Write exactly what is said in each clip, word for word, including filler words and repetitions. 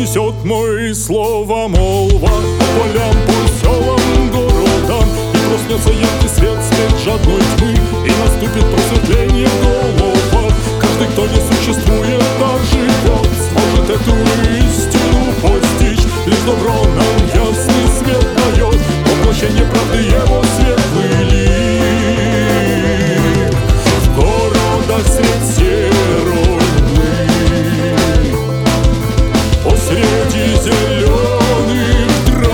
разнесет мои слова молва по полям, по селам, городам. И проснется яркий свет, свет жадной тьмы, и наступит просветление в головах. Каждый, кто не существует, даже вот сможет эту истину постичь. Лишь добро нам ясный свет дает, воплощение правды его светлый лик. В городах средь серой мглы, посреди зеленых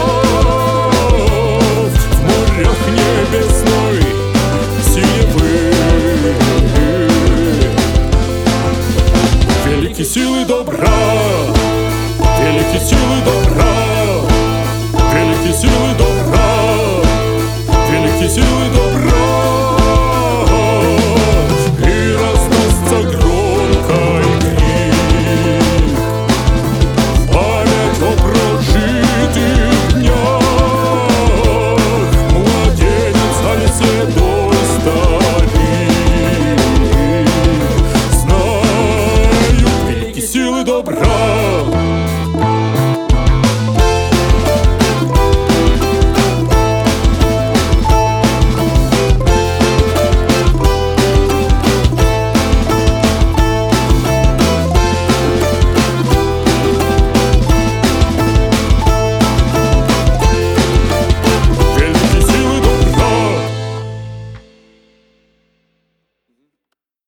трав, в морях небесной синевы, велики силы добра, велики силы добра.